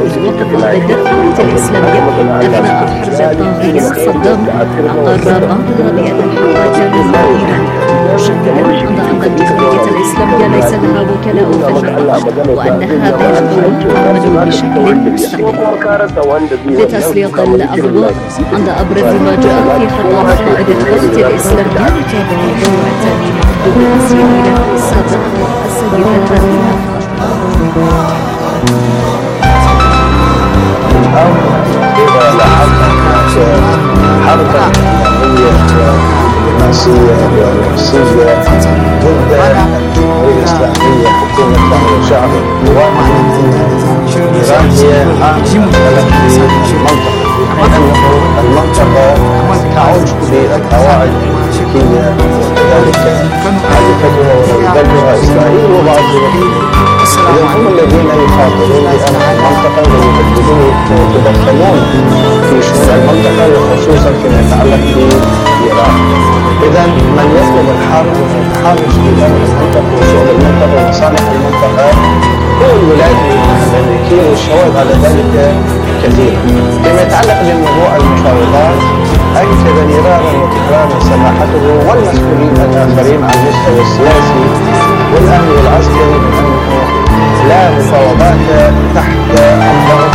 وقف ضد الدولة الإسلامية أثناء حرب الطاغية صدام، أقر بعض بأن الحوادث إيران مشددا أن الاتحادية الإسلامية ليس لها وكلاء في المنطقة وأن هذه القوات تعمل بشكل مستمر. لتسليط الأضواء عند أبرز ما جاء في خطاب قائد الدولة الإسلامية لتابع الدور الثاني لحدود آسيا إيران السابق السيدة فاطمة إذا لاحظنا حركة إعلامية دبلوماسية ورئيسية ضد الجمهورية الإسلامية حكومة الله وشعبه، واضح أن إيران هي عامل في المنطقة، لأنه المنطقة تعج بالقواعد الأمريكية وكذلك حلفتها ورفضتها إسرائيل وبعض دول. هم الذين يخاطرون بأن المنطقة ويهددون ويتدخلون في شؤون المنطقة وخصوصا فيما يتعلق بإيران. إذا من يطلب الحرب والتحرش بأمن المنطقة وشؤون المنطقة ومصالح المنطقة هو الولايات المتحدة الأمريكية، والشواهد على ذلك كثيرة. فيما يتعلق بموضوع المفاوضات، أكد مرارا وتكرارا سماحته والمسؤولين الآخرين على المستوى السياسي والأمني والعسكري بأنه لا مفاوضات تحت الضغط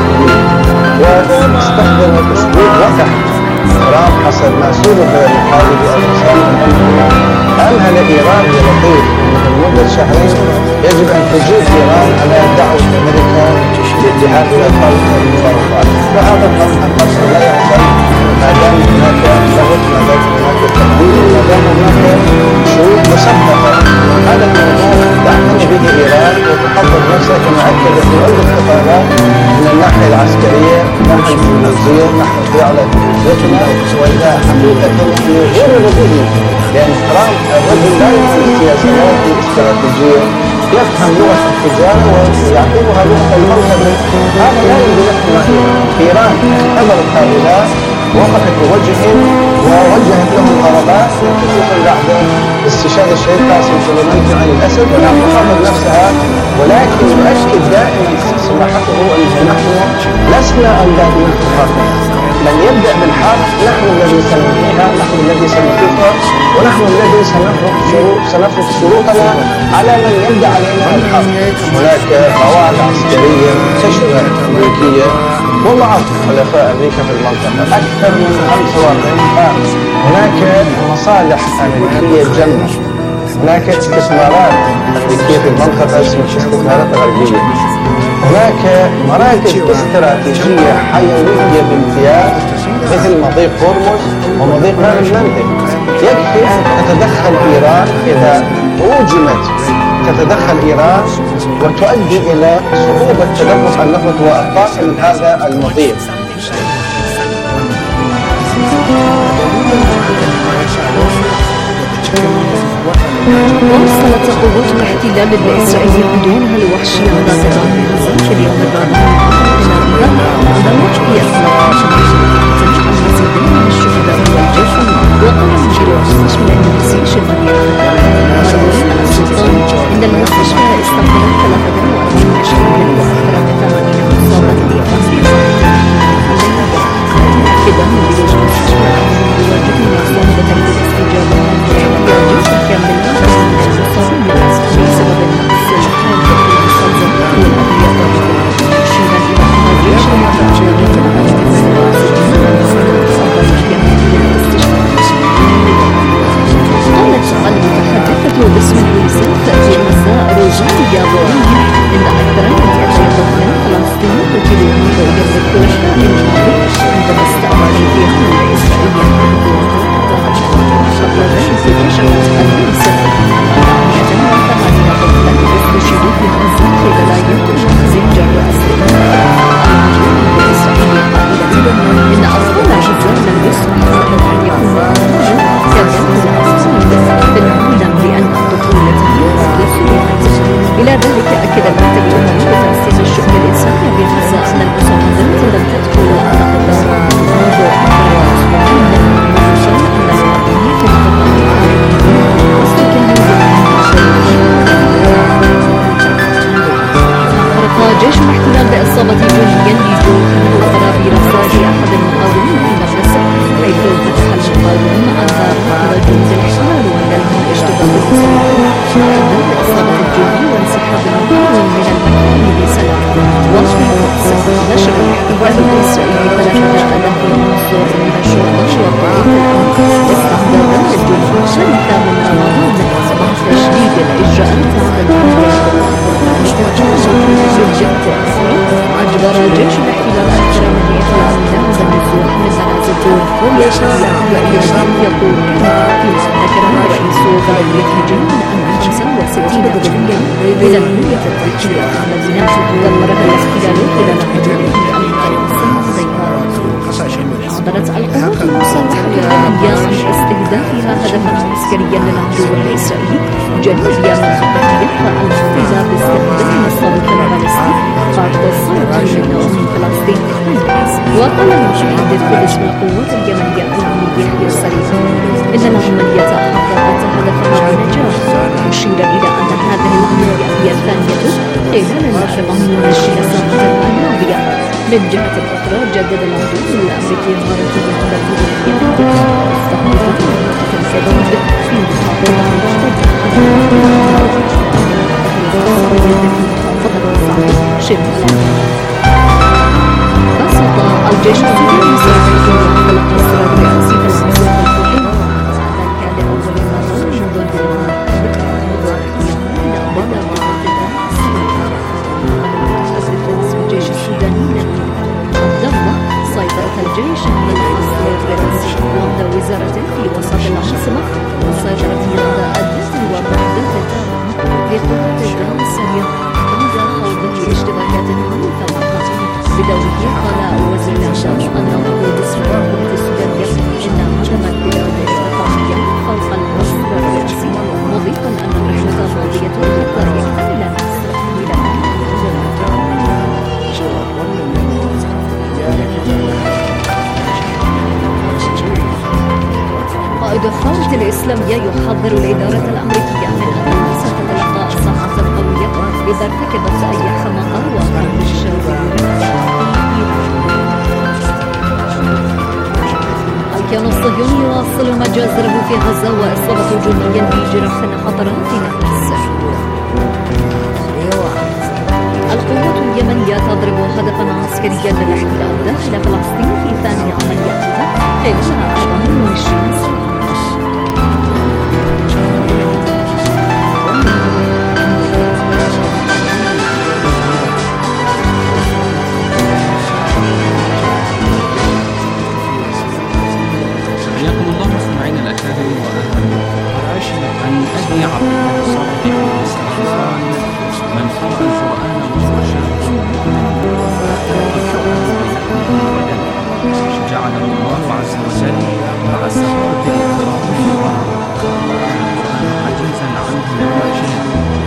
والتهديد، واستخدم أسلوب وقح ترامب حسب ما سولف محاربي الإسلام أنه أمهل إيران بلطيف من مدة شهرين يجب أن تجيب إيران على دعوة أمريكا للاتحاد الأطفال المفاوضات، وهذا الأمر لا يحصل ما دام هناك ضغط، ما دام هناك تهديد، ما دام هناك شروط مسبقة. هذا الموضوع تعتني به إيران وتحضر نفسها كما أكد في عدة خطابات من الناحية العسكرية، من الناحية الدبلوماسية، من ناحية على تلفزيوننا، وإذا حقيقة نحن غير نبيه، لأن ترامب الرجل لا يفهم السياسات الاستراتيجية، يفهم لغة التجارة ويعتبرها لغة المنطقة. هذا لا يمكن نحن إيران اختبرت هؤلاء، وقفت بوجههم ووجهت لهم طلبات خصوصا بعد استشهاد الشهيد قاسم سليماني عن الأسد، ولم تحضر نفسها، ولكن يؤكد دائما سماحته أنه نحن لسنا أولاد من الحرب، من يبدأ بالحرب نحن الذي سننهيها، نحن الذي سنوقفها، ونحن الذي سنفرض شروطنا على من يبدأ علينا الحرب. هناك قواعد عسكرية منتشرة أمريكية ومع حلفاء أمريكا في المنطقة أكثر من 45 عام. هناك مصالح أمريكية جمة، هناك استثمارات أمريكية في المنطقة اسمها استثمارات غربية، هناك مراكز استراتيجية حيوية بامتياز مثل مضيق هرمز ومضيق باب المندب. يكفي أن تتدخل إيران إذا هوجمت، تتدخل إيران وتؤدي إلى صعوبة تدفق النفط والطاقة من هذا المضيق. واصلت قوات الاحتلال الإسرائيلي عدوانها الوحشي على قطاع غزة في اليوم الرابع من في أثناء تنجح المزيد من الشهداء والجرحى. وقال مدير المستشفى الإنجليزي شمالي السلطان إن المستشفى استقبلت 43 شهيدا وأكثر من 80 مصابا أكد مدير المستشفى أنه يواجه مصادرة الاستجابة جزء كامل من المصابين بسبب النقص الحاد في المستلزمات والأدوية، مشيرا إلى أن الجيش يعتمد على قالت المتحدثة باسم اليونيسف في مساء روجان يابوري إن أكثر من 200 طفلا فلسطيني قتلوا منذ يوم الثلاثاء الماضي عندما استعملت الجيش الإسرائيلي استشهدوا في غزة خلال يوم جراء استخدام الجيش الإسرائيلي عصابة جنوديا بجنوب غرب رصاص أحد المقاومين في مجلس، حيث فتح المقاوم أنهار بعض جنود الاحتلال وندلهم اشتباك المسلمين. أعدت عصابة الجندي وانسحاب المقاوم من المكان بسلام. واشنطن بوست نشر الاحتلال الإسرائيلي 3 ألاف عنصر من الشرطة وقوات الأمن استعدادا للجنود 5 من رمضان مع تشديد الإجراءات على الجنود. أجبر جيش الاحتلال أكثر من 100 ناس بالنزوح من منازل توركيا يقول في ذكر رئيس غالبية جنين أن 65 جنديا من المنية التركية الذين دمرها الاحتلال خلال حروبه الأمريكية والصهيونية. أعلنت القوات المسلحة اليمنية عن استهدافها هدفا عسكريا للعدو الإسرائيلي جنوب يمن ضحيتها المحتلة باستخدام الصاروخ البالستي بعد الصاروخ من فلسطين. وقال المتحدث باسم القوات اليمنية العميد يحيى السريع إن العملية حققت هدفها بنجاح، مشيرا إلى أن هذه العملية هي الثانية خلال الأربع من السنوات الماضية. من جهة أخرى جدد العدو الأمريكي غارته على الجنود اليمنية واستهدفت منطقة الجديد في محافظة شمال. بسط الجيش السوري مساعدة انطلاق الصراع الرئاسي في المنطقة الفقيرة، ذلك لأول مرة منذ الجيش السوداني الدولة سيطرة الجيش على الحصر الرئاسي وضع وزارة في وسط العاصمة والسيطرة على الدخل ومعدات الدعم لقوات الدعم السريع عند خوضه اشتباكات عنيفة معها. بدوره قال وزير الدعم أن وقود إسرائيل في السودان إن عدم البلاد القومية فوق الحصر الرئاسي، مضيفا أن الرحلة ماضية حتى يكتمل الحصر إلى قائد الثورة الإسلامية يحذر الإدارة الأمريكية من أنها ستتلقى إصلاحات قوية إذا ارتكبت أي حماقة وقرب الشرعي. الكيان الصهيوني يواصل مجازره في غزة وإصابة جنديا بجرح خطرات نفس. القوات اليمنية تضرب هدفا عسكريا للاحتلال داخل فلسطين في ثاني عملياتها خلال 24 ساعة. حياكم الله مستمعينا الأكارم أن أبي عبد الله الصالح الاستغفار من قرأ القرآن وهو شاب جعله الله عز وجل مع سبب الإقرار عجيزا عنه الوجه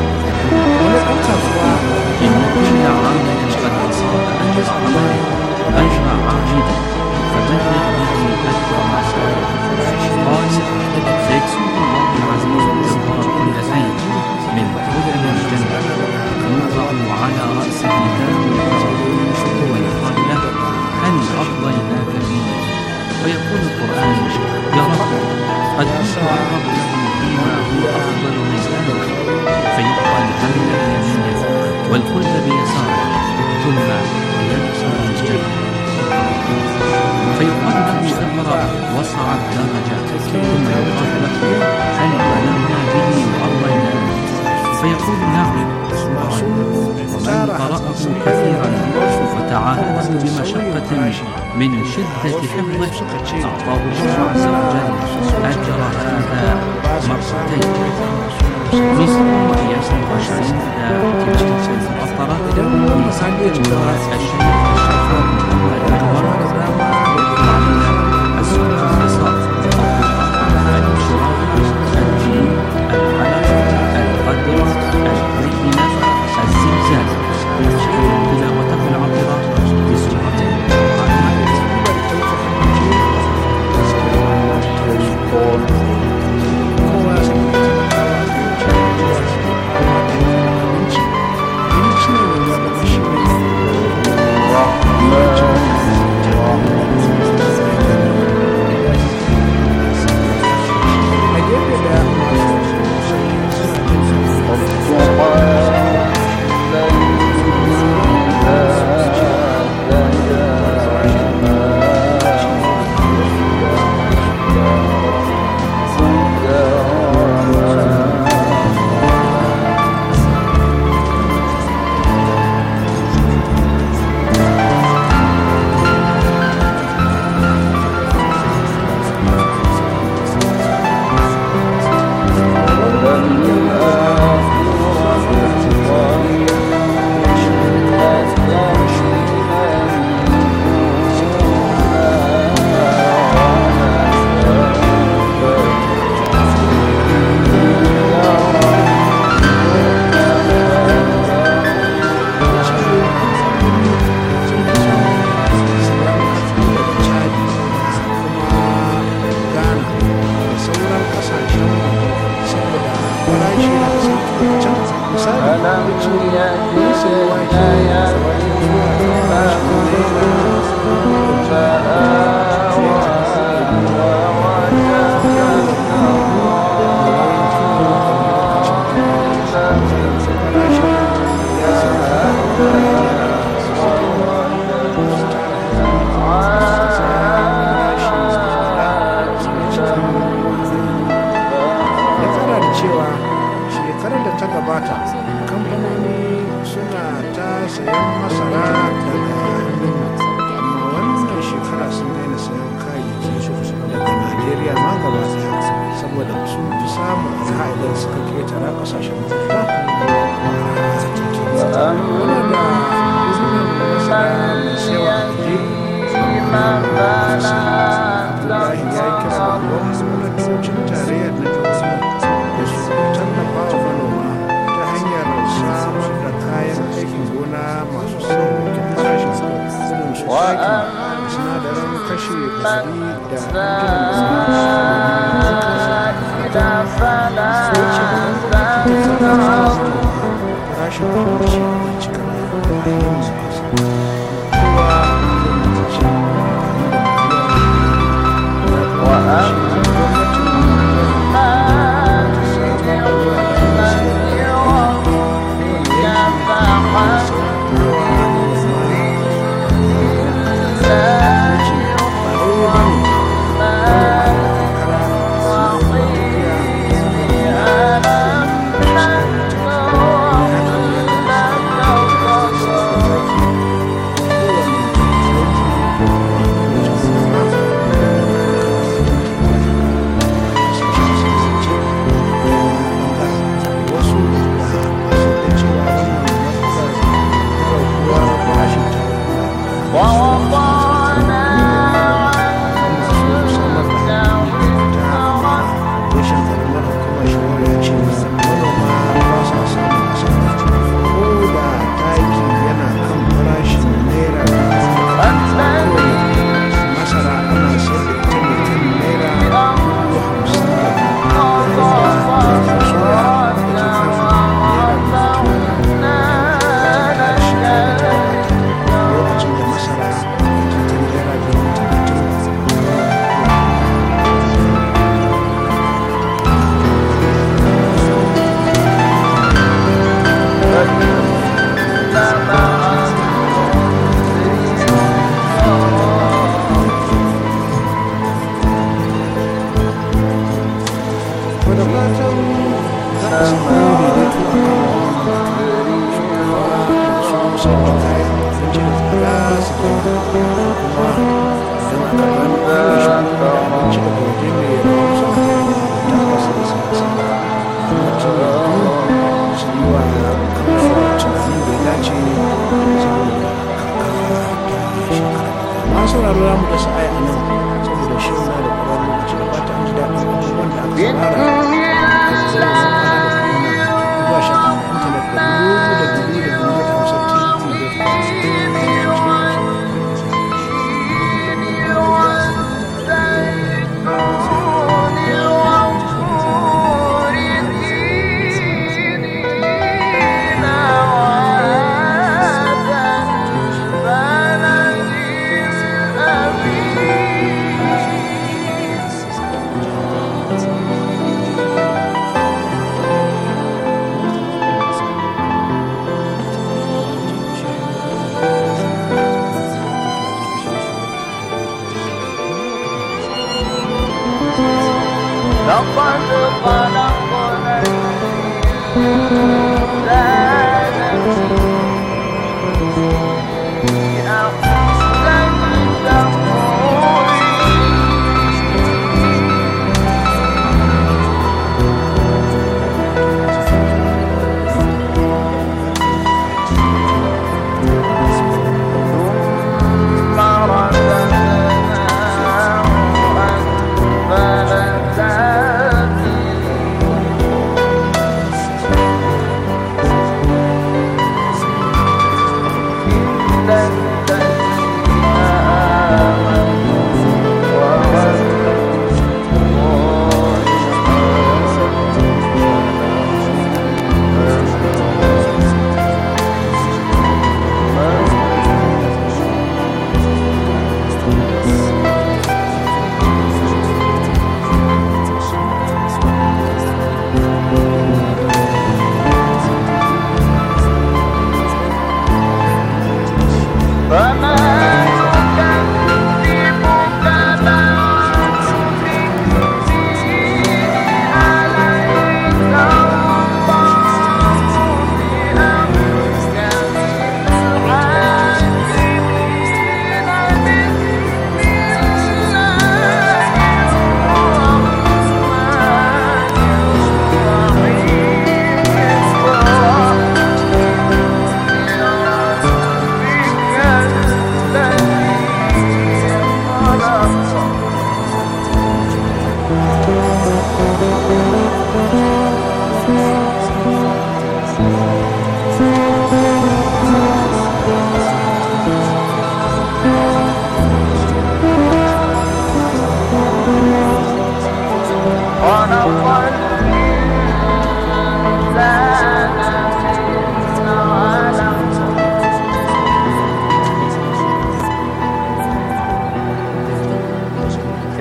إن كل عامل قد أصاب أجر عاجلا فبلغ به أجر مسائل. قال سيكسب الله العزيز الجبار كل عين من هدى الجنة يوضع على رأسه ويقال له هل أرضيناك به؟ ويقول القرآن يا رب قد أقرب له فيما هو أفضل من ذلك، فيقال هل اليمين والكل بيساره ثم يدخل الجنة، فيقال له اقرأ وصعد درجة، ثم يقال له هل بلغنا به وأرضيناه؟ فيقول نعم. قال ومن قرأه كثيرا وتعاهده بمشقة من شدة حفظه أعطاه الله عز وجل أجر هذا مرتين. نصف وإياكم وشعين تلك المؤطرات في سنة الشيخ الشفاء الأنور يطلع لنا السنة اليسار القرآن الشراء الجيم العلم القدر الرحمة الزلزال تلاوته العطرة بسورة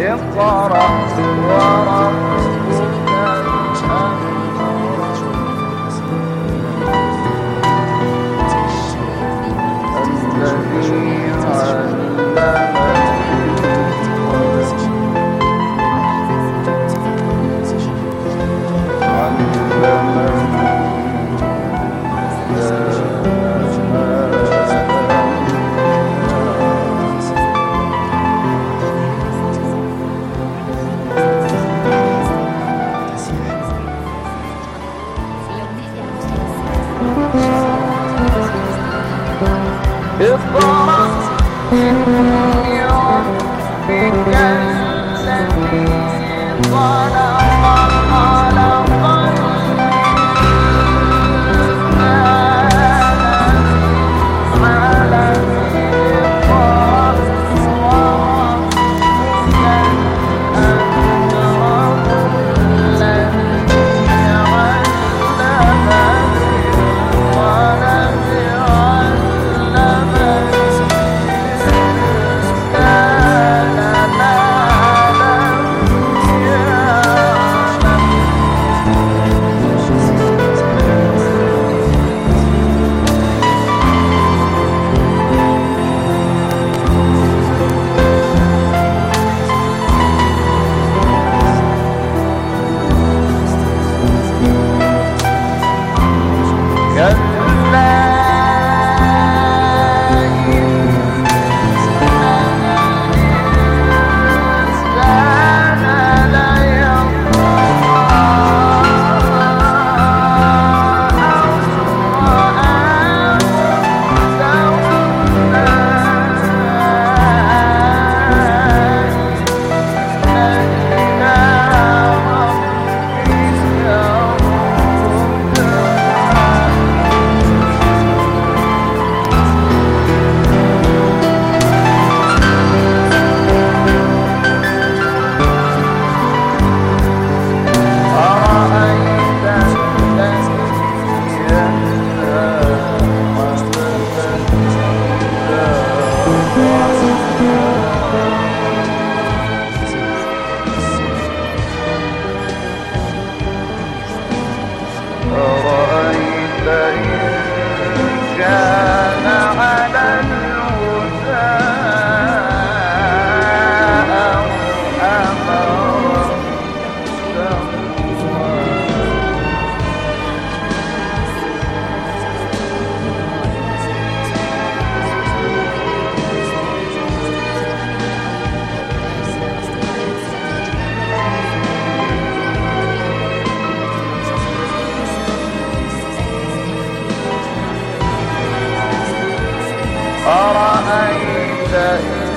أرأيت إن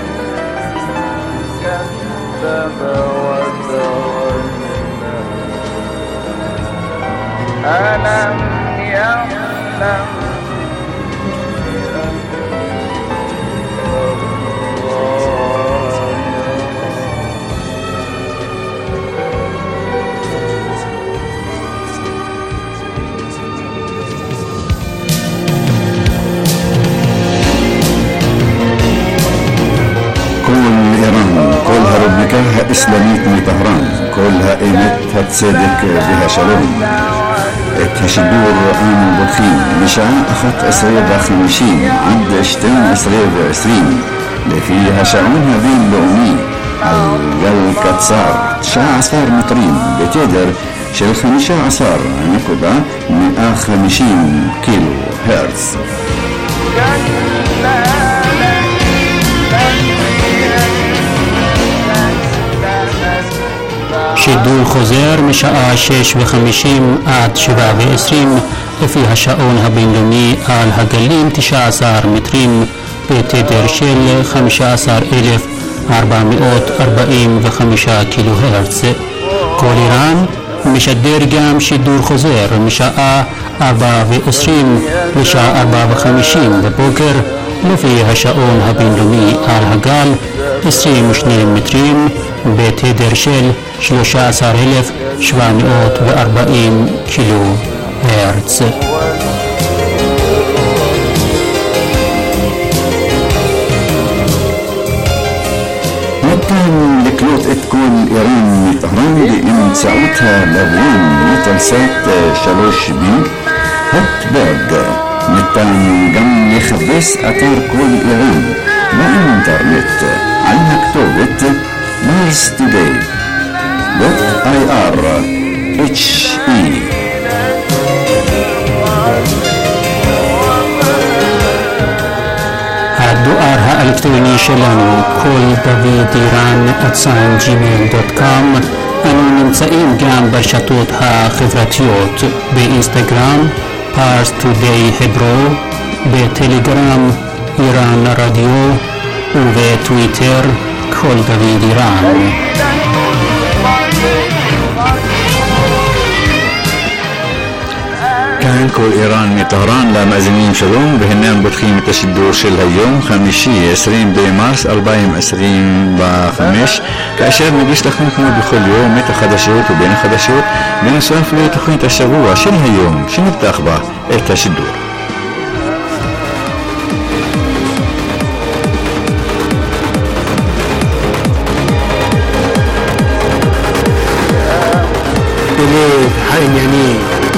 كذب وتولى ألم يعلم كلها ربكها إسلاميت من طهران كلها إيمت هتصدق بها شلون تشدور آن بخين مشاع أخت أسرية خمشين عند اشتين أسرية عسرين لفيها شعونها بين لؤمي الجل كتصار شاع عصار مطرين بتقدر شل 15 نقطة 150 كيلو هرتز. שידור חוזר משעה 6:50 עד 7:20 לפי השעון הבינלאומי על הגלים 19 מטרים בתדר של 15,445 קילו הרץ. כל איראן משדר גם שידור חוזר משעה 4:20 לשעה 4:50 בבוקר לפי השעון הבינלאומי על הגל 22 מטרים בתדר של 13,740 קילו הרץ. ניתן לקלוט את כל איראן מטהרן באמצעותها לוויין מטלסת 3B הוטברג. ניתן גם לחפש אתר כל איראן באינטרנט על הכתובת marstoday.ir/he. הדואר האלקטרוני שלנו כל דוד איראן @gmail.com. אנו נמצאים גם ברשתות החברתיות באינסטגרם פארס טודיי hebro, בטלגרם איראן רדיו ובטוויטר כל דוד איראן. כאן כל איראן מטהרן למאזינים שלום, והנה אנו פותחים את השידור של היום חמישי 20 במרס 2025, כאשר נגיש לכם כמו בכל יום את החדשות ובין החדשות בנוסף לתוכנית השבוע של היום שנפתח בה את השידור. בלב העניינים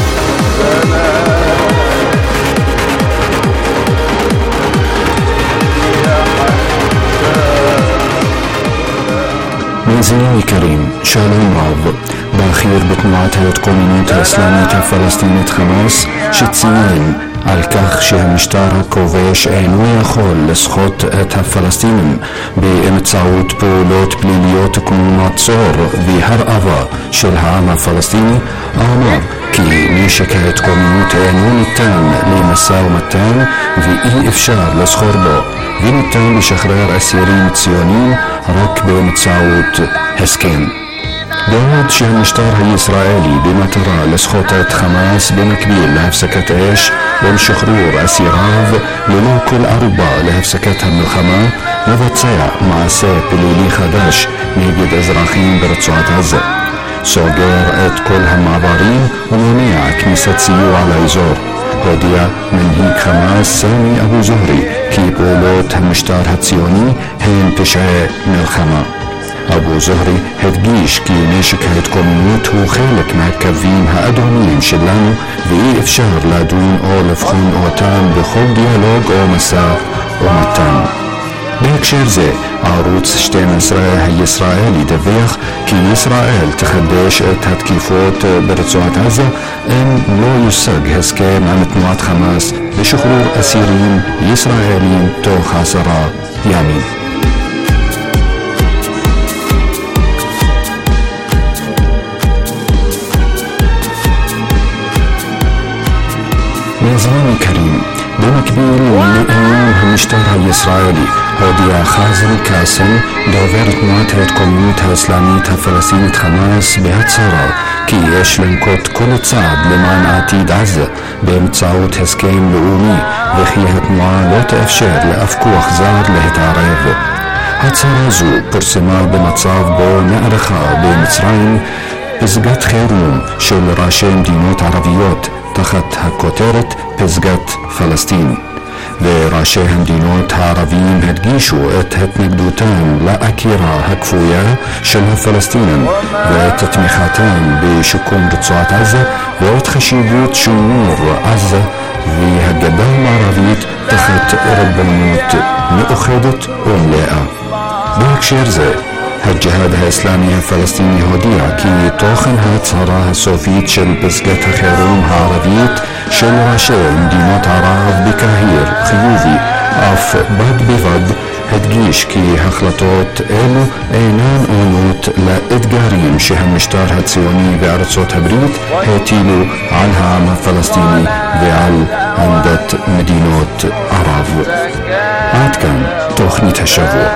מאזינים יקרים, שלום רב. בכיר בתנועת ההתקוממות האסלאמית הפלסטינית חמאס שציין על כך שהמשטר הכובש אינו יכול לסחוט את הפלסטינים באמצעות פעולות פליליות כמו מצור והרעבה של העם הפלסטיני, אמר כי נשק ההתקוממות אינו ניתן למשא ומתן ואי אפשר לסחור בו, וניתן לשחרר אסירים ציונים רק באמצעות הסכם. בעוד שהמשטר הישראלי במטרה לסחוט את חמאס במקביל להפסקת אש ולשחרור אסיריו ללא כל ערובה להפסקת המלחמה, מבצע מעשה פלילי חדש נגד אזרחים ברצועת עזה, סוגר את כל המעברים ומונע כניסת סיוע לאזור. הודיע מנהיג חמאס סמי אבו זוהרי כי פעולות המשטר הציוני הן פשעי מלחמה. אבו זוהרי הדגיש כי נשק ההתקוממות הוא חלק מהקווים האדומים שלנו ואי אפשר לדון או לבחון אותם בכל דיאלוג או משא ומתן. בהקשר זה, ערוץ 12 הישראלי דווח כי ישראל תחדש את התקיפות ברצועת עזה אם לא יושג הסכם עם תנועת חמאס לשחרור אסירים ישראלים תוך 10 ימים. מאזינים יקרים, במקביל לאיום המשטר הישראלי, הודיע חאזם קאסם, דובר תנועת ההתקוממות האסלאמית הפלסטינית חמאס, בהצהרה כי יש לנקוט כל צעד למען עתיד עזה באמצעות הסכם לאומי, וכי התנועה לא תאפשר לאף כוח זר להתערב. הצהרה זו פורסמה במצב בו נערכה במצרים פסגת חירום של ראשי מדינות ערביות תחת הכותרת פסגת פלסטין, וראשי המדינות הערביים הדגישו את התנגדותם לעקירה הכפויה של הפלסטינים ואת תמיכתם בשיקום רצועת עזה ואת חשיבות שימור עזה והגדה המערבית תחת ריבונות מאוחדת ומלאה. בהקשר זה, הג'יהאד האסלאמי הפלסטיני הודיע כי תוכן ההצהרה הסופית של פסגת החירום הערבית של ראשי מדינות ערב בקהיר חיובי, אף בד בבד הדגיש כי החלטות אלו אינן עונות לאתגרים שהמשטר הציוני וארצות הברית הטילו על העם הפלסטיני ועל עמדת מדינות ערב. עד כאן תוכנית השבוע.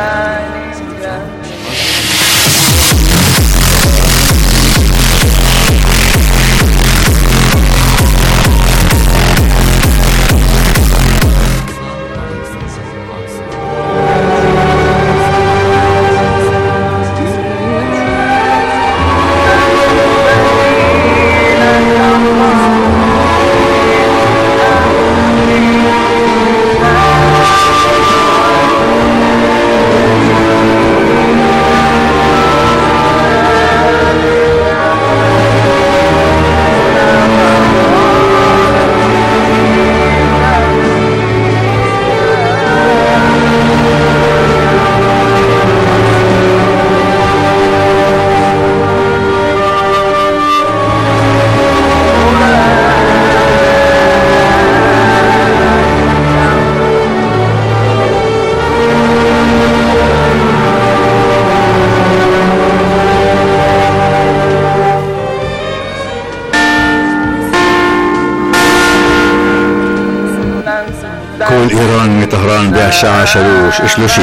באיראן בשעה 3:30.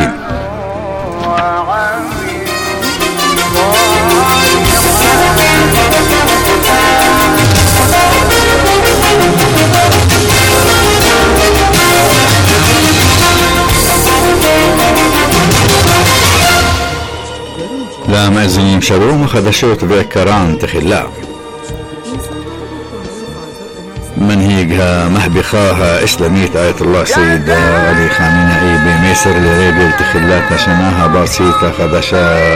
למאזינים שלום, החדשות וקראן תחילה. منهيج המהפכה האסלאמית آية الله سيد علي خامنئي بمصر لرجل تخلات השנה הבסיסית החדשה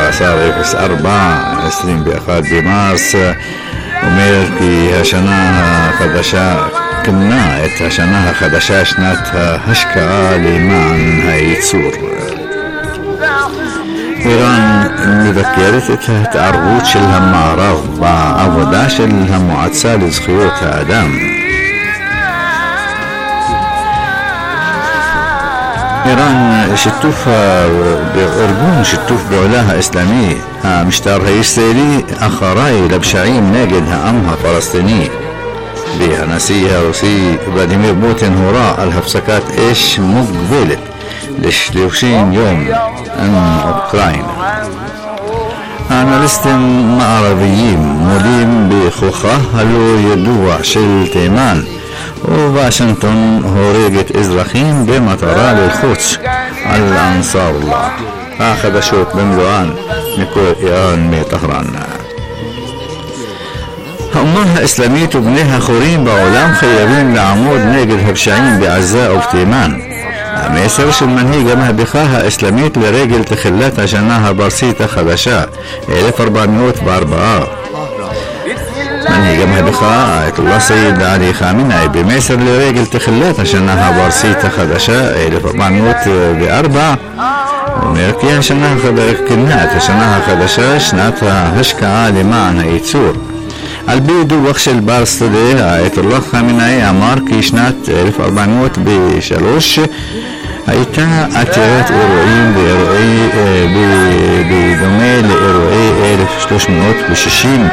14/04/21 במרס אומר כי השנה החדשה כמנה את השנה החדשה שנת ההשקעה למען הייצור. איראן מבקרת את ההתערבות של המערב בעבודה של המועצה לזכויות האדם. איראן בארגון שיתוף פעולה האסלאמי, המשטר הישראלי אחראי לפשעים נגד העם הפלסטיני. והנשיא הרוסי ולדימיר פוטין הורה על הפסקת אש מוגבלת ל30 יום עם אוקראינה. האנליסטים מערביים מודים בכוחה הלא ידוע של תימן, וושינגטון הורגת אזרחים במטרה ללחוץ על אנסאר אללה. החדשות במלואן מכל איראן מטהרן. האומה האסלאמית ובני החורים בעולם חייבים לעמוד נגד הפשעים בעזה ובתימן. המסר של מנהיג המהפכה האסלאמית לרגל תחילת השנה הפרסית החדשה 1404. מנהיג המהפכה آية الله سيد علي خامنئي במסר לרגל תחילת השנה הפרסית החדשה 1404 אומר כי כינה את השנה החדשה שנת ההשקעה למען הייצור. על פי דוח של ברסטדה, آية الله خامنئي אמר כי שנת 1403 הייתה עתירת אירועים בדומה לאירועי 1360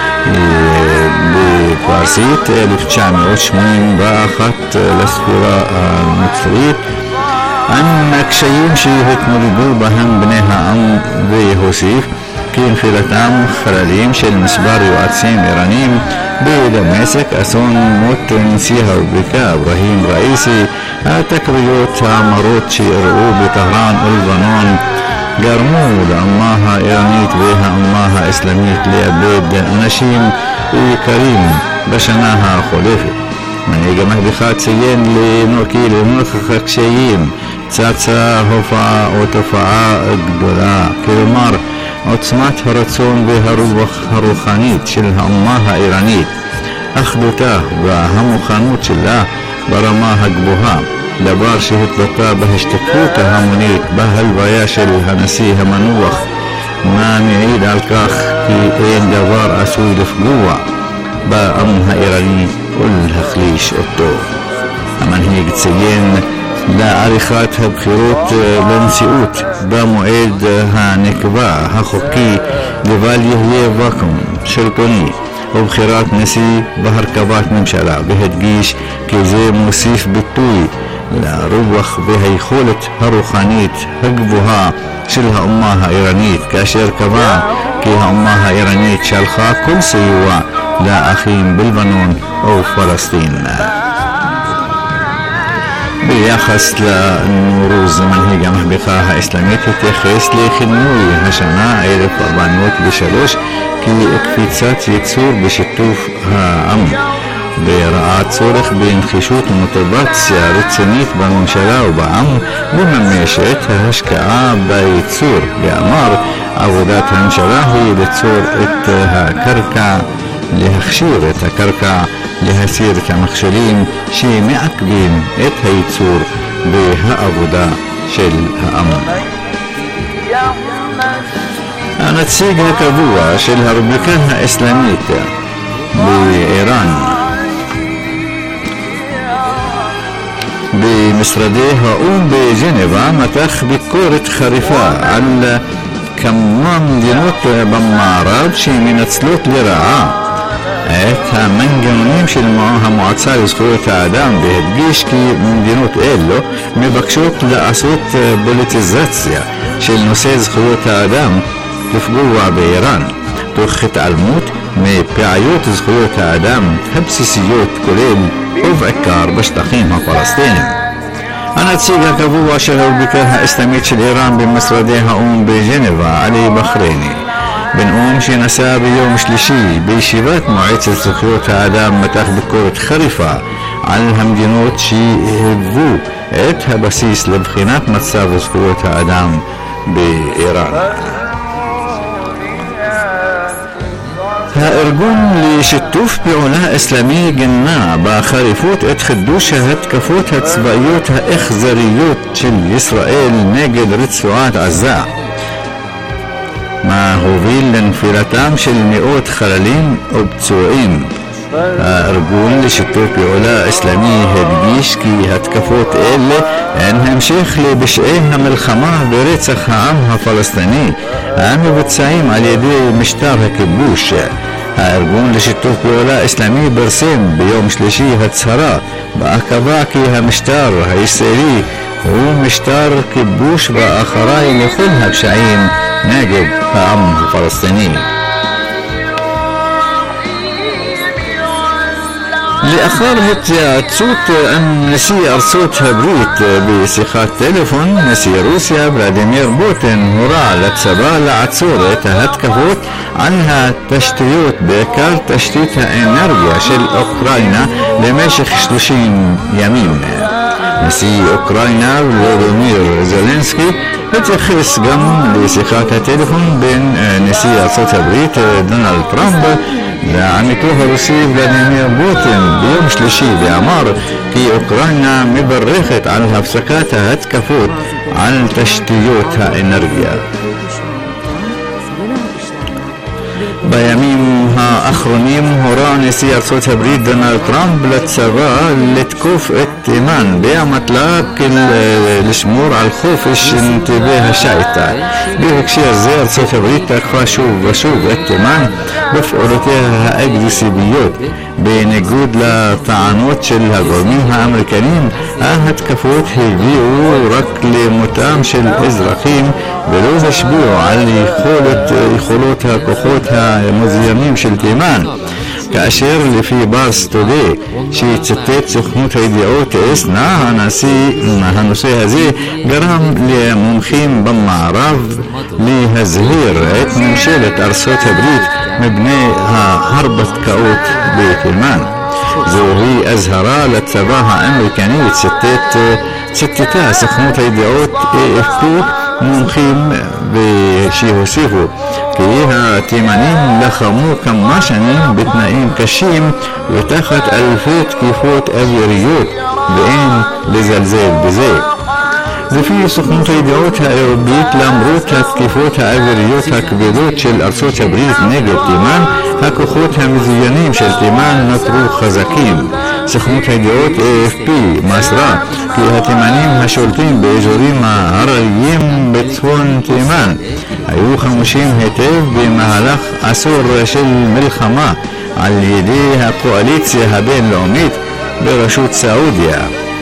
בפרסית 1981 לספירה הנוצרית, עם הקשיים שהתמודדו בהם בני העם, והוסיף כי נפילתם חללים של מספר יועצים איראנים בדמשק, אסון מות נשיא הרפובליקה אברהים ראיסי, התקריות המרות שאירעו בטהרן ולבנון גרמו לאומה האיראנית והאומה האסלאמית לאבד אנשים יקרים בשנה החולפת. מנהיג המהפכה ציין כי לנוכח הקשיים צצה תופעה גדולה, כלומר עוצמת הרצון והרוח הרוחנית של האומה האיראנית, אחדותה והמוכנות שלה ברמה הגבוהה, דבר שהתבטא בהשתתפות ההמונית בהלוויה של הנשיא המנוח, מה מעיד על כך כי אין דבר עשוי לפגוע בעם האיראני ולהחליש אותו. המנהיג ציין לעריכת הבחירות לנשיאות במועד הנקבע החוקי לבל יהיה ואקום שלטוני ובחירת נשיא בהרכבת ממשלה, והדגיש כי זה מוסיף ביטוי לרוח והיכולת הרוחנית הגבוהה של האומה האיראנית, כאשר קבע כי האומה האיראנית שלחה כל סיוע לאחים בלבנון ופלסטין. ביחס לנורוז, מנהיג המהפכה האסלאמית התייחס לכינוי השנה 1403 כקפיצת ייצור בשיתוף העם, וראה צורך בנחישות ומוטיבציה רצינית בממשלה ובעם לממש את ההשקעה בייצור, ואמר עבודת הממשלה היא ליצור את הקרקע, להכשיר את הקרקע, להסיר את המכשולים שמעכבים את הייצור והעבודה של העם. הנציג הקבוע של הרפובליקה האסלאמית באיראן במשרדי האו"ם בז'נבה מתח ביקורת חריפה על כמה מדינות במערב שמנצלות לרעה את המנגנונים של המועצה לזכויות האדם והדגיש כי מדינות אלו מבקשות לעשות פוליטיזציה של נושא זכויות האדם לפגוע באיראן, תוך התעלמות מבעיות זכויות האדם הבסיסיות כולל ובעיקר בשטחים הפלסטיניים. הנציג הקבוע של הרפובליקה האסלאמית של איראן במשרדי האו"ם בז'נבה, עלי בחרייני, בנאום שנשא ביום שלישי בישיבת מועצת זכויות האדם, מתח ביקורת חריפה על המדינות שהיוו את הבסיס לבחינת מצב זכויות האדם באיראן. הארגון לשיתוף פעולה אסלאמי גינה בחריפות את חידוש ההתקפות הצבאיות האכזריות של ישראל נגד רצועת עזה, מה הוביל לנפילתם של מאות חללים ופצועים. הארגון לשיתוף פעולה אסלאמי הדגיש כי התקפות אלה הן המשך לפשעי המלחמה ורצח העם הפלסטיני המבוצעים על ידי משטר הכיבוש. הארגון לשיתוף פעולה אסלאמי פרסם ביום שלישי הצהרה בה קבע כי המשטר הישראלי הוא משטר כיבוש ואחראי לכל הפשעים נגד העם הפלסטיני. לאחר התייעצות עם נשיא ארצות הברית בשיחת טלפון, נשיא רוסיה ולדימיר פוטין הורה לצבא לעצור את ההתקפות על התשתיות, בעיקר תשתית האנרגיה של אוקראינה, במשך 30 ימים. נשיא אוקראינה ולדימיר זלנסקי התייחס גם לשיחת הטלפון בין נשיא ארצות הברית דונלד טראמפ לעמיתו הרוסי ולדימיר פוטין ביום שלישי, ואמר כי אוקראינה מברכת על הפסקת ההתקפות על תשתיות האנרגיה. בימים האחרונים הורה נשיא ארצות הברית דונלד טראמפ לצבא לתקוף את תימן במטרה לשמור על חופש נתיבי השיט. בהקשר זה ארצות הברית תקפה שוב ושוב את תימן בפעולותיה האגרסיביות. בניגוד לטענות של הגורמים האמריקנים, ההתקפות הביאו רק למותם של אזרחים ולא השפיעו על יכולות הכוחות המזוינים של תימן, כאשר לפי פארס טודיי שציטט סוכנות הידיעות אסנה, הנושא הזה גרם למומחים במערב להזהיר את ממשלת ארצות הברית מפני ההרפתקאות בתימן. זוהי אזהרה לצבא האמריקני, ציטטה סוכנות הידיעות AFP מומחים שהוסיפו כי התימנים לחמו כמה שנים בתנאים קשים ותחת אלפי תקיפות אוויריות ואין לזלזל בזה. לפי סוכנות הידיעות האירופית, למרות התקיפות האוויריות הכבדות של ארצות הברית נגד תימן, הכוחות המזוינים של תימן נותרו חזקים. סוכנות הידיעות AFP מסרה כי התימנים השולטים באזורים הערביים בצפון תימן היו חמושים היטב במהלך עשור של מלחמה על ידי הקואליציה הבינלאומית בראשות סעודיה.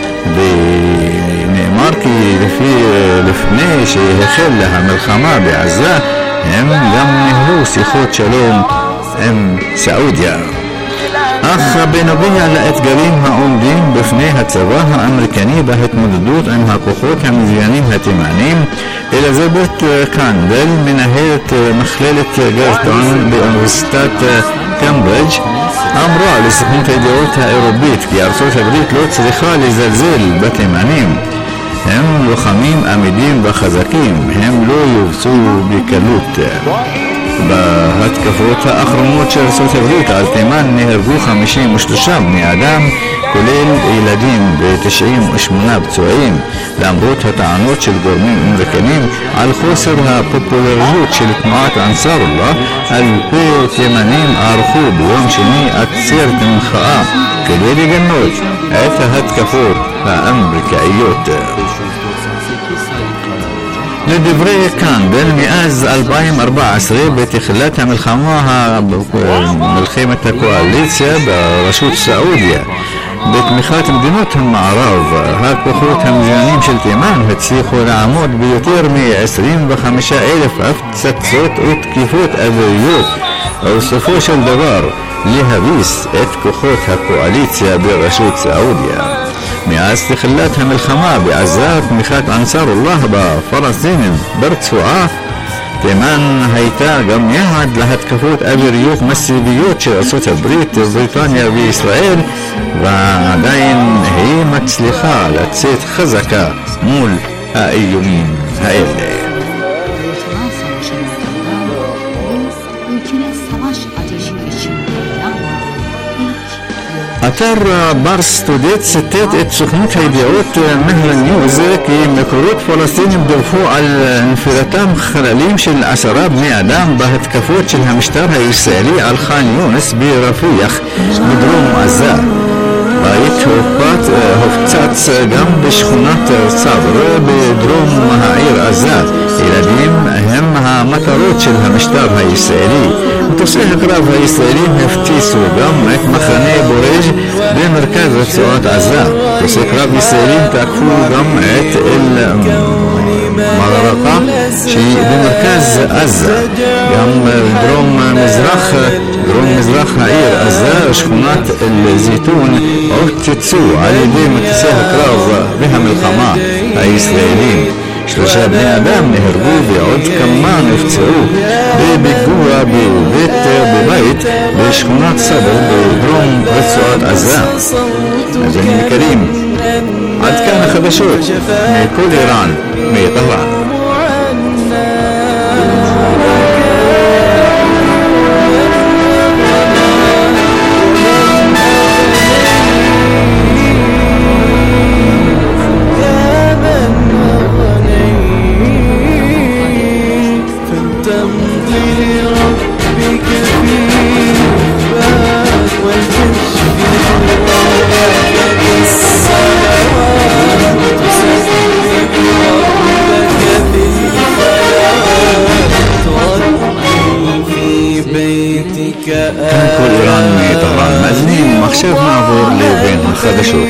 ונאמר כי לפני שהחלה המלחמה בעזה הם גם ניהלו שיחות שלום עם סעודיה. אך בנוגע לאתגרים העומדים בפני הצבא האמריקני בהתמודדות עם הכוחות המזוינים התימנים, אליזבת קנדל, מנהלת מכללת גרטון באוניברסיטת קמברידג', אמרה לסוכנות הידיעות האירופית כי ארצות הברית לא צריכה לזלזל בתימנים. הם לוחמים עמידים וחזקים, הם לא יובסו בקלות. בהתקפות האחרונות של ארצות הברית על תימן נהרגו 53 בני אדם, כולל ילדים ו98 פצועים, למרות הטענות של גורמים אמריקנים על חוסר הפופולריות של תנועת אנסארולlah. אלפי תימנים ערכו ביום שני עצרת מחאה כדי לגנות את ההתקפות האמריקאיות. לדברי קנדל, מאז 2014 בתחילת מלחמת הקואליציה בראשות סעודיה בתמיכת מדינות המערב, הכוחות המזוינים של תימן הצליחו לעמוד ביותר מ-25,000 הפצצות ותקיפות אוויריות, ובסופו של דבר להביס את כוחות הקואליציה בראשות סעודיה. מאז תחילת המלחמה בעזה, תמיכת אנסאר אללה בפלסטינים ברצועה, תימן הייתה גם יעד להתקפות אוויריות מסיביות של ארצות הברית, בריטניה וישראל, ועדיין היא מצליחה לצאת חזקה מול האיומים האלה. אתר ברס טודי ציטט את סוכנות הידיעות מהל ניוז כי מקורות פלסטינים דיווחו על נפילתם חללים של 10 בני אדם בהתקפות של המשטר הישראלי על ח'אן יונס ברפיח בדרום עזה. בית הופצץ גם בשכונת סבר בדרום העיר עזה. ילדים הם המטרות של המשטר הישראלי. מטוסי הקרב הישראלים הפציצו גם את מחנה בורג' במרכז רצועת עזה. מטוסי קרב ישראלים תקפו גם את אל-מרקה שהיא במרכז עזה. גם דרום מזרח העיר עזה, שכונת אל-זיתון, הופצצו על ידי מטוסי הקרב והמלחמה הישראלים. 3 בני אדם נהרגו ועוד כמה נפצעו בפיגוע בבית בשכונת סבר בדרום רצועת עזה. מאזינים יקרים, עד כאן החדשות מכל איראן, מטהרן. כאן כל איראן מטהרן. מאזינים, עכשיו נעבור לבין החדשות.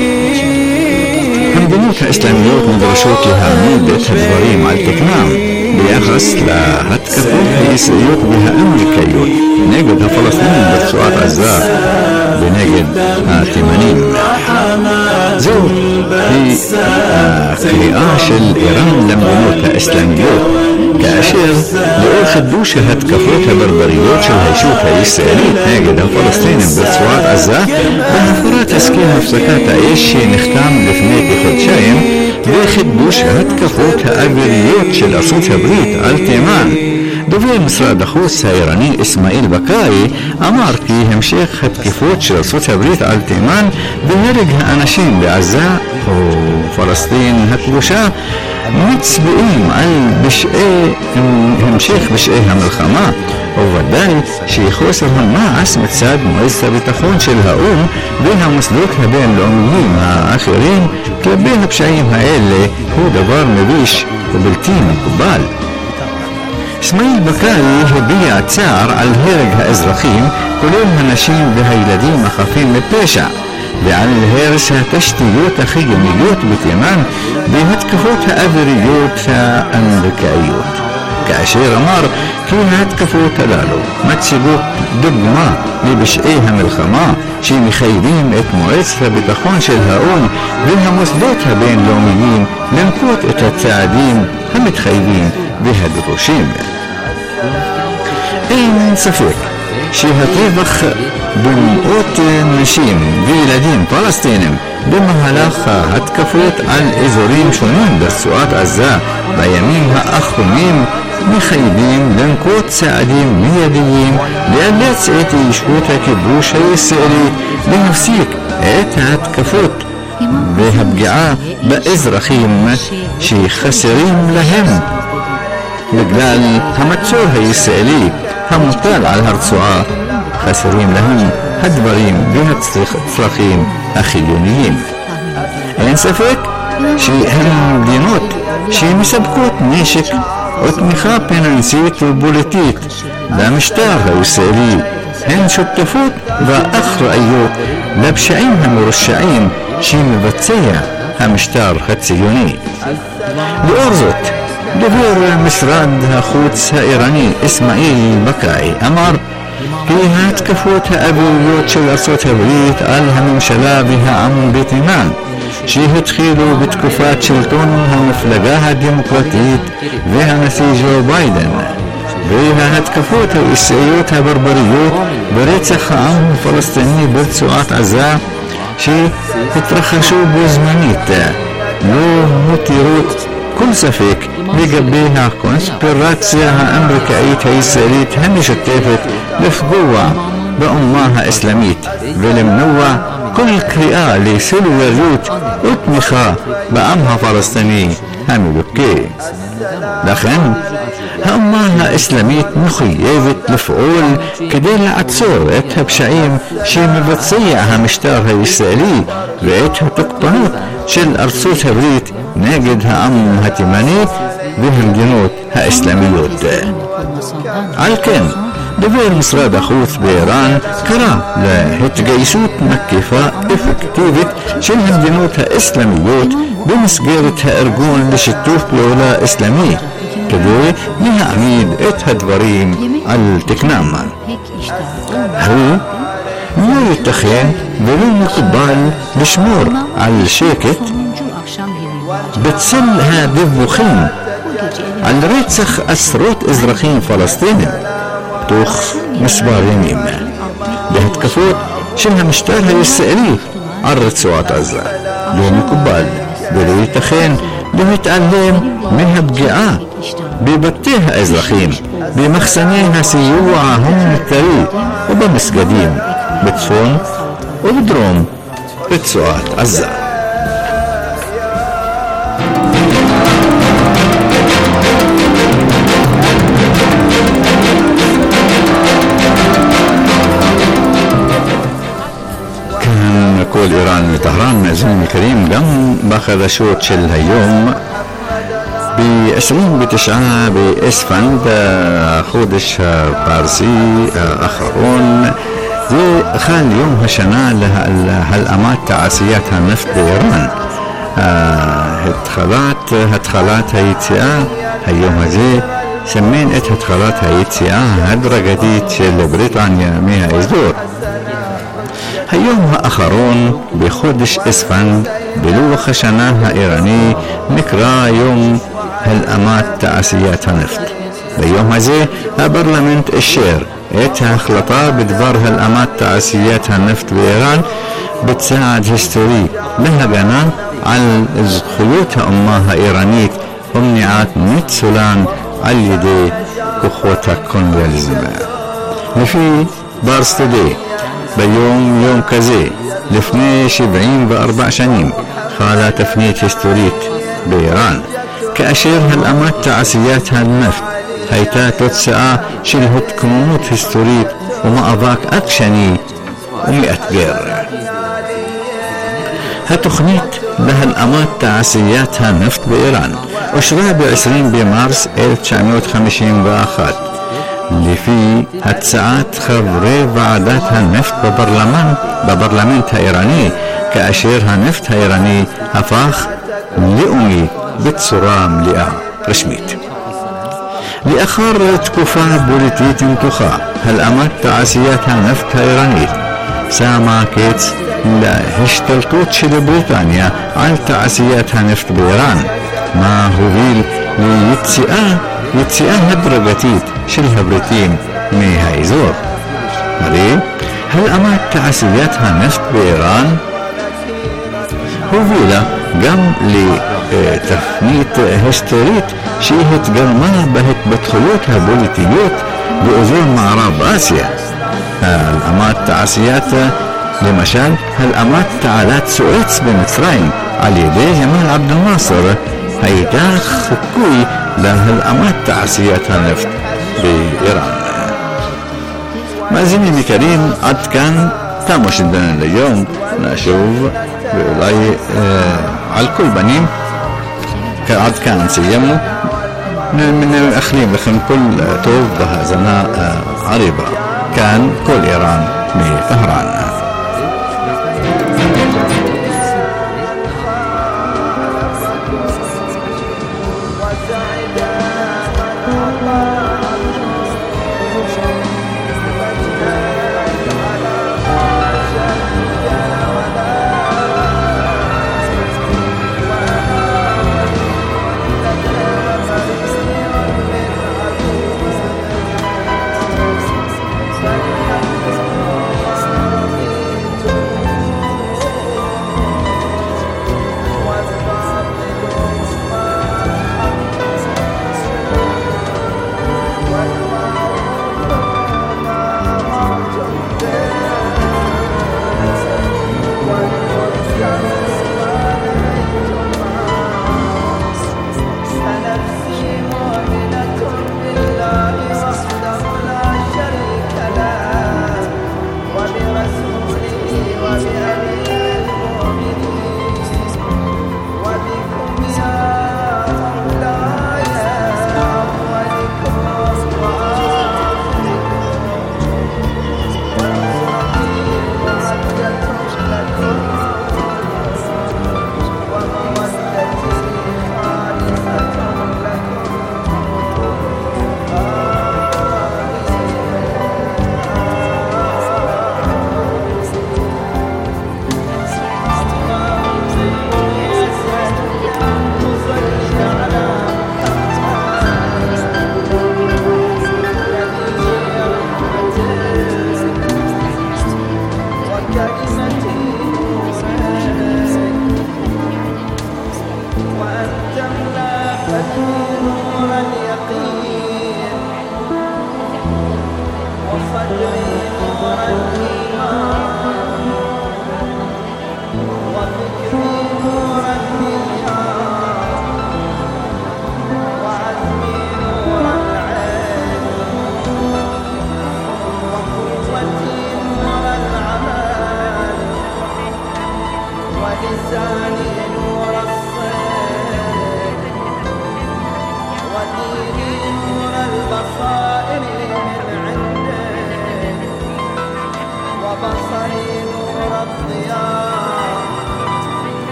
המדינות האסלאמיות נדרשות להעמיד את הדברים על תקנם ביחס להתקפות הישראליות והאמריקאיות נגד הפלסטינים ברצועת עזה ונגד התימנים. זו היא הקריאה של איראן למדינות האסלאמיות, כאשר לאור חידוש ההתקפות הברבריות של הישות הישראלית נגד הפלסטינים ברצועת עזה והפרת הסכם הפסקת האש שנחתם לפני כחודשיים וחידוש ההתקפות האוויריות של ארצות הברית על תימן, דובר משרד החוץ האיראני אסמאעיל בקאי אמר כי המשך התקיפות של ארצות הברית על תימן והרג האנשים בעזה או פלסטין הכבושה מצביעים על המשך פשעי המלחמה, וודאי שחוסר המעש מצד מועצת הביטחון של האו"ם והמוסדות הבינלאומיים האחרים כלפי הפשעים האלה הוא דבר מביש ובלתי מקובל. אסמאעיל בקאי הביע צער על הרג האזרחים, כולל הנשים והילדים החפים מפשע, ועל הרס התשתיות החיוניות בתימן בהתקפות האוויריות האמריקאיות, כאשר אמר כי ההתקפות הללו מציגות דוגמה לפשעי המלחמה שמחייבים את מועצת הביטחון של האו"ם והמוסדות הבינלאומיים לנקוט את הצעדים המתחייבים והדרושים. אין ספק שהטבח במאות נשים וילדים פלסטינים במהלך ההתקפות על אזורים שונים ברצועת עזה בימים האחרונים מחייבים לנקוט צעדים מיידיים לאלץ את ישות הכיבוש הישראלית להפסיק את ההתקפות והפגיעה באזרחים שחסרים להם בגלל המצור הישראלי המוטל על הרצועה. חסרים להם הדברים והצרכים החיוניים. אין ספק שהמדינות שמספקות נשק ותמיכה פיננסית ופוליטית למשטר הישראלי, הן שותפות ואחראיות לפשעים המרושעים שמבצע המשטר הציוני. לאור זאת, דובר משרד החוץ האיראני אסמאעיל בקאי אמר כי ההתקפות האוויריות של ארצות הברית על הממשלה והעם בתימן שהתחילו בתקופת שלטון המפלגה הדמוקרטית והנשיא ג'ו ביידן, וההתקפות הישראליות הברבריות ברצח העם הפלסטיני ברצועת עזה שהתרחשו בו זמנית לא מותירות כל ספק לגבי הקונספירציה האמריקאית הישראלית המשותפת לפגוע באומה האסלאמית ולמנוע כל קריאה לסולידריות ותמיכה בעם הפלסטיני המדוכא. לכן האומה האסלאמית מחויבת לפעול כדי לעצור את הפשעים שמבצע המשטר הישראלי ואת התוקפנות של ארצות הברית נגד העם התימני והמדינות האסלאמיות. על כן, דובר משרד החוץ באיראן קרא להתגייסות מקיפה אפקטיבית של המדינות האסלאמיות במסגרת הארגון לשיתוף פעולה אסלאמי כדי להעמיד את הדברים על תקנם. הוא לא ייתכן ולא מקובל לשמור על שקט בצל הדיווחים על רצח עשרות אזרחים פלסטינים תוך מספר ימים בהתקפות של המשטר הישראלי על רצועת עזה. לא מקובל ולא ייתכן להתעלם מהפגיעה בבתי האזרחים, במחסני הסיוע ההומניטרי ובמסגדים בצפון ובדרום רצועת עזה. כל איראן מטהרן, מאזינים יקרים, גם בחדשות של היום ב-29 באספנד, החודש הפרסי האחרון, זה חל יום השנה להלאמת תעשיית הנפט באיראן. התחלת היציאה, היום הזה סמן את התחלת היציאה ההדרגתית של בריטניה מהאזור. היום האחרון בחודש אספנד בלוח השנה האיראני נקרא יום הלאמת תעשיית הנפט. ביום הזה הפרלמנט אישר את ההחלטה בדבר הלאמת תעשיית הנפט באיראן בצעד היסטורי להגנה על זכויות האומה האיראנית ומניעת ניצולן על ידי כוחות הקולוניאליזם. לפי פארס טודיי, ביום כזה, לפני 74 שנים, חלה תפנית היסטורית באיראן, כאשר הלאמת תעשיית הנפט הייתה תוצאה של התקוממות היסטורית ומאבק עקשני ומאתגר. התוכנית להלאמת תעשיית הנפט באיראן אושרה ב-20 במרס 1951 לפי הצעת חברי ועדת הנפט בפרלמנט האיראני, כאשר הנפט האיראני הפך לאומי בצורה מלאה רשמית. לאחר תקופה פוליטית מתוחה, הלאמת תעשיית הנפט האיראנית שמה קץ להשתלטות של בריטניה על תעשיית הנפט באיראן, מה הוביל ליציאה הדרגתית של הבריטים מהאזור. הרי הלאמת תעשיית הנפט באיראן הובילה גם לתפנית היסטורית שהתגלמה בהתפתחויות הפוליטיות באזור מערב אסיה. הלאמת תעשיית, למשל הלאמת תעלת סואץ במצרים על ידי ג'מאל עבד אל-נאצר, הייתה חיקוי להלאמת תעשיית הנפט באיראן. מאזינים יקרים, עד כאן תמו שלנו ליום. נשוב ואולי על כל פנים عاد كان سيمو من أخليم لخن كل توب بها زنا عريبة كان كل إيران بفهران.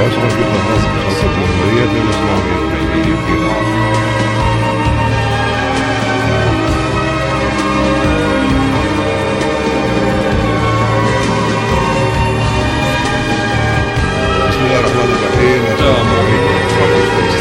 وأسرى بقرار خلق الجمهورية الإسلامية في إيران. بسم الله الرحمن الرحيم. السلام عليكم ورحمة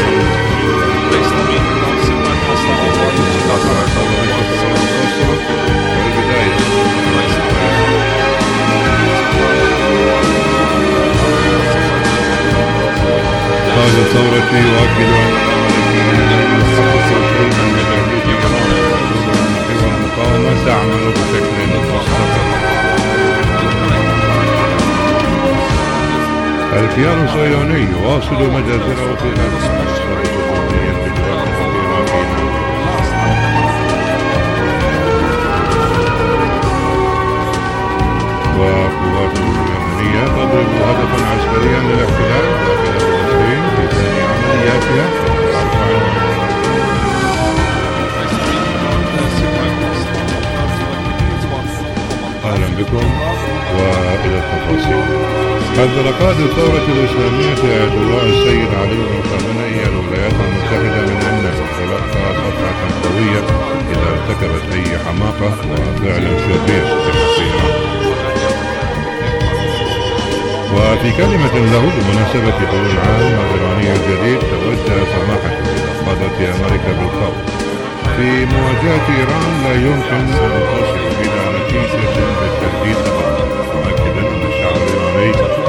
قائد الثورة يؤكد أن المقاومة تعمل بشكل مستقر. الكيان الصهيوني يواصل مجازره في الإسرائيل الجمهورية الفيدرالية العراقية. وقوات اليمنية تضرب هدفا عسكريا للاحتلال داخل فلسطين في ثاني عملياتها. أهلا بكم وإلى التفاصيل. حذر قائد الثورة الإسلامية آية الله السيد علي بن خامنئي الولايات المتحدة من أن تتلقى قطعة قوية إذا ارتكبت أي حماقة وفعل شرير في حق إيران. وفي كلمة له بمناسبة حلول العام الإيراني الجديد توجه سماحته إلى قادة أمريكا بالقول في مواجهة إيران لا يمكن أن تصل إلى نتيجة بالتهديد أبدا، مؤكدا أن الشعب الإيراني